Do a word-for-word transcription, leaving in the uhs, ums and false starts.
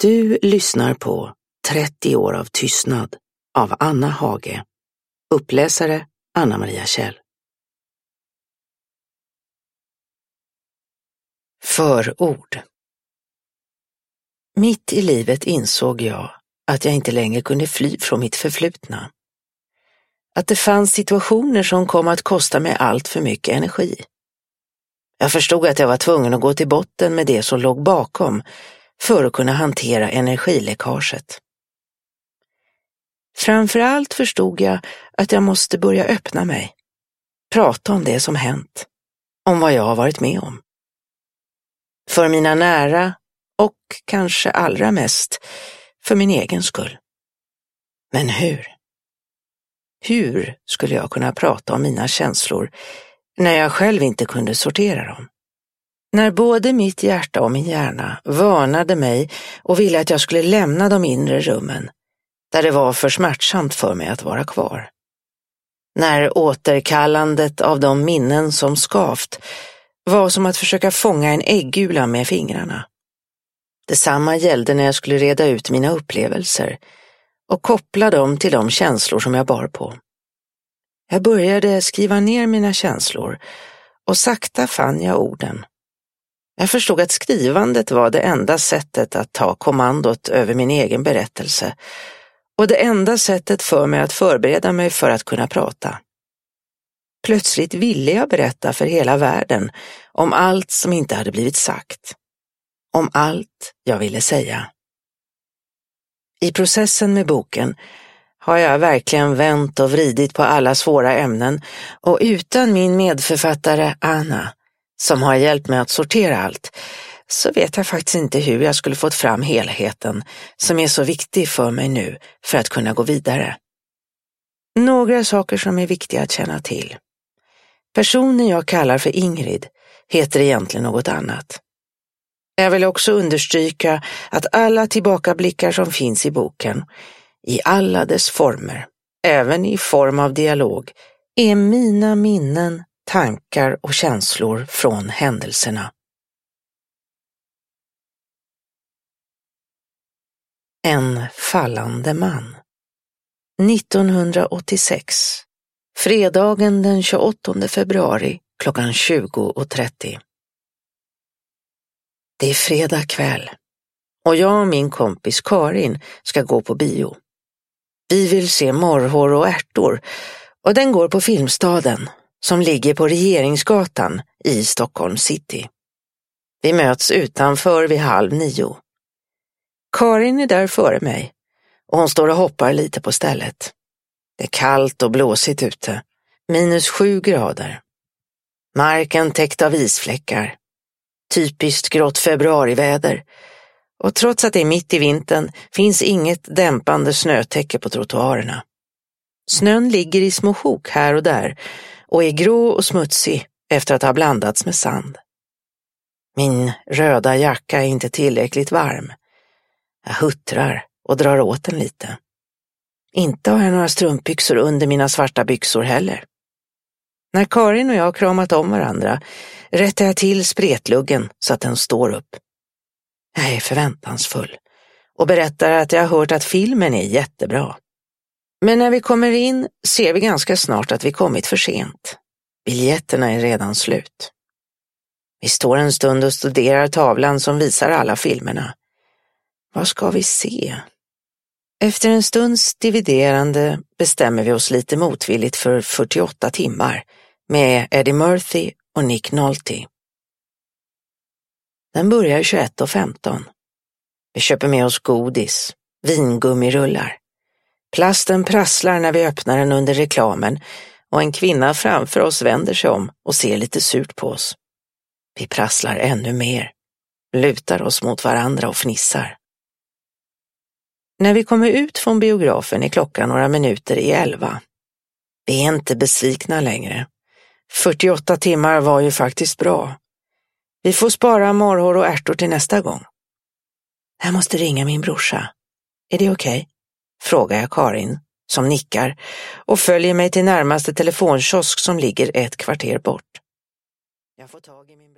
Du lyssnar på trettio år av tystnad av Anna Hage. Uppläsare Anna-Maria Kjell. Förord. Mitt i livet insåg jag att jag inte längre kunde fly från mitt förflutna. Att det fanns situationer som kom att kosta mig allt för mycket energi. Jag förstod att jag var tvungen att gå till botten med det som låg bakom för att kunna hantera energiläckaget. Framförallt förstod jag att jag måste börja öppna mig. Prata om det som hänt. Om vad jag har varit med om. För mina nära och kanske allra mest för min egen skull. Men hur? Hur skulle jag kunna prata om mina känslor när jag själv inte kunde sortera dem? När både mitt hjärta och min hjärna varnade mig och ville att jag skulle lämna de inre rummen, där det var för smärtsamt för mig att vara kvar. När återkallandet av de minnen som skavt var som att försöka fånga en äggula med fingrarna. Detsamma gällde när jag skulle reda ut mina upplevelser och koppla dem till de känslor som jag bar på. Jag började skriva ner mina känslor och sakta fann jag orden. Jag förstod att skrivandet var det enda sättet att ta kommandot över min egen berättelse och det enda sättet för mig att förbereda mig för att kunna prata. Plötsligt ville jag berätta för hela världen om allt som inte hade blivit sagt. Om allt jag ville säga. I processen med boken har jag verkligen vänt och vridit på alla svåra ämnen och utan min medförfattare Anna, som har hjälpt mig att sortera allt, så vet jag faktiskt inte hur jag skulle fått fram helheten som är så viktig för mig nu för att kunna gå vidare. Några saker som är viktiga att känna till. Personen jag kallar för Ingrid heter egentligen något annat. Jag vill också understryka att alla tillbakablickar som finns i boken, i alla dess former, även i form av dialog, är mina minnen, tankar och känslor från händelserna. En fallande man. nittonhundraåttiosex. Fredagen den tjugoåttonde februari klockan tjugo och trettio. Det är fredag kväll och jag och min kompis Karin ska gå på bio. Vi vill se Morrhår och ärtor och den går på Filmstaden som ligger på Regeringsgatan i Stockholm city. Vi möts utanför vid halv nio. Karin är där före mig och hon står och hoppar lite på stället. Det är kallt och blåsigt ute, minus sju grader. Marken täckt av isfläckar. Typiskt grått februariväder. Och trots att det är mitt i vintern finns inget dämpande snötäcke på trottoarerna. Snön ligger i små sjok här och där och är grå och smutsig efter att ha blandats med sand. Min röda jacka är inte tillräckligt varm. Jag huttrar och drar åt den lite. Inte har jag några strumpbyxor under mina svarta byxor heller. När Karin och jag har kramat om varandra rättar jag till spretluggen så att den står upp. Jag är förväntansfull och berättar att jag har hört att filmen är jättebra. Men när vi kommer in ser vi ganska snart att vi kommit för sent. Biljetterna är redan slut. Vi står en stund och studerar tavlan som visar alla filmerna. Vad ska vi se? Efter en stunds dividerande bestämmer vi oss lite motvilligt för fyrtioåtta timmar med Eddie Murphy och Nick Nolte. Den börjar tjugoett och femton. Vi köper med oss godis, vingummirullar. Plasten prasslar när vi öppnar den under reklamen och en kvinna framför oss vänder sig om och ser lite surt på oss. Vi prasslar ännu mer, lutar oss mot varandra och fnissar. När vi kommer ut från biografen är klockan några minuter i elva. Vi är inte besvikna längre. fyrtioåtta timmar var ju faktiskt bra. Vi får spara morrhår och ärtor till nästa gång. Jag måste ringa min brorsa. Är det okej? Okay? Frågar jag Karin, som nickar och följer mig till närmaste telefonkiosk som ligger ett kvarter bort. Jag får tag i min